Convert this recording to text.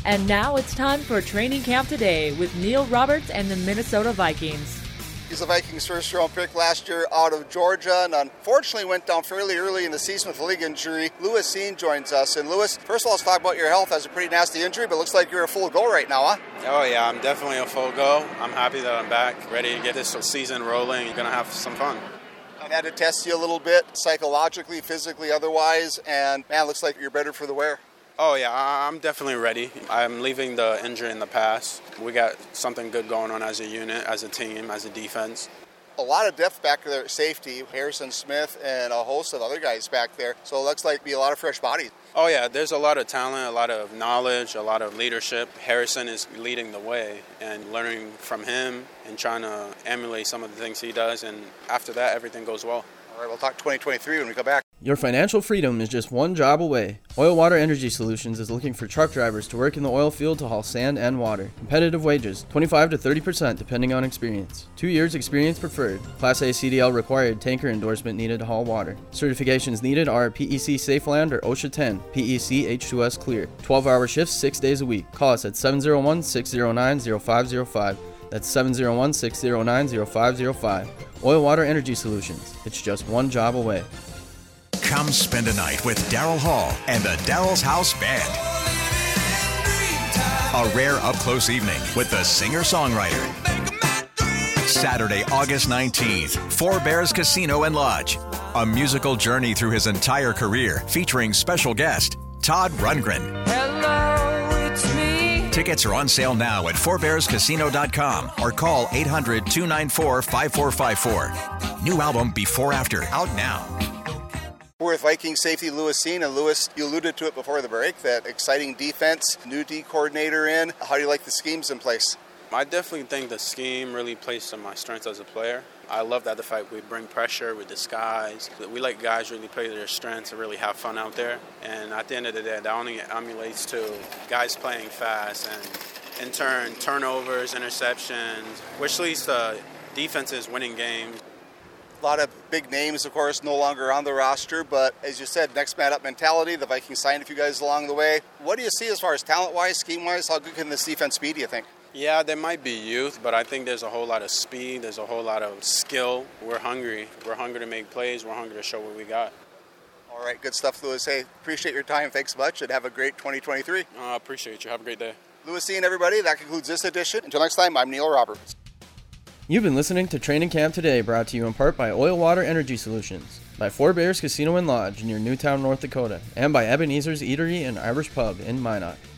And now it's time for Training Camp Today with Neil Roberts and the Minnesota Vikings. He's a Vikings first-round pick last year out of Georgia and unfortunately went down fairly early in the season with a leg injury. Lewis Cine joins us. And Lewis, first of all, let's talk about your health. That's a pretty nasty injury, but looks like you're a full go right now, huh? Oh, yeah, I'm definitely a full go. I'm happy that I'm back, ready to get this season rolling. You're going to have some fun. I've had to test you a little bit, psychologically, physically, otherwise, and man, looks like you're better for the wear. Oh, yeah, I'm definitely ready. I'm leaving the injury in the past. We got something good going on as a unit, as a team, as a defense. A lot of depth back there at safety, Harrison Smith and a host of other guys back there. So it looks like be a lot of fresh bodies. Oh, yeah, there's a lot of talent, a lot of knowledge, a lot of leadership. Harrison is leading the way and learning from him and trying to emulate some of the things he does. And after that, everything goes well. All right, we'll talk 2023 when we come back. Your financial freedom is just one job away. Oil Water Energy Solutions is looking for truck drivers to work in the oil field to haul sand and water. Competitive wages, 25 to 30% depending on experience. 2 years experience preferred. Class A CDL required, tanker endorsement needed to haul water. Certifications needed are PEC Safeland or OSHA 10, PEC H2S Clear. 12-hour shifts, 6 days a week. Call us at 701-609-0505. That's 701-609-0505. Oil Water Energy Solutions. It's just one job away. Come spend a night with Daryl Hall and the Daryl's House Band. A rare up-close evening with the singer-songwriter. Saturday, August 19th, Four Bears Casino and Lodge. A musical journey through his entire career featuring special guest Todd Rundgren. Hello, it's me. Tickets are on sale now at fourbearscasino.com or call 800-294-5454. New album Before After out now. We're with Viking safety Lewis Cine. And Lewis, you alluded to it before the break, that exciting defense, new D coordinator in. How do you like the schemes in place? I definitely think the scheme really plays to my strengths as a player. I love that the fact we bring pressure, we disguise. We let guys really play their strengths and really have fun out there. And at the end of the day, that only emulates to guys playing fast and, in turn, turnovers, interceptions, which leads to defenses winning games. A lot of big names, of course, no longer on the roster, but as you said, next man up mentality. The Vikings signed a few guys along the way. What do you see as far as talent-wise, scheme-wise? How good can this defense be, do you think? Yeah, there might be youth, but I think there's a whole lot of speed. There's a whole lot of skill. We're hungry. We're hungry to make plays. We're hungry to show what we got. All right, good stuff, Lewis. Hey, appreciate your time. Thanks much, and have a great 2023. I appreciate you. Have a great day. Lewis Cine, everybody. That concludes this edition. Until next time, I'm Neil Roberts. You've been listening to Training Camp Today, brought to you in part by Oil Water Energy Solutions, by Four Bears Casino and Lodge near Newtown, North Dakota, and by Ebenezer's Eatery and Irish Pub in Minot.